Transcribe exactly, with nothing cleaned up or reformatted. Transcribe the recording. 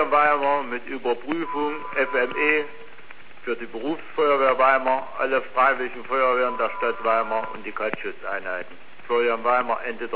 Florian Weimar mit Überprüfung F M E für die Berufsfeuerwehr Weimar, alle freiwilligen Feuerwehren der Stadt Weimar und die Kaltschutzeinheiten. Florian Weimar, Ende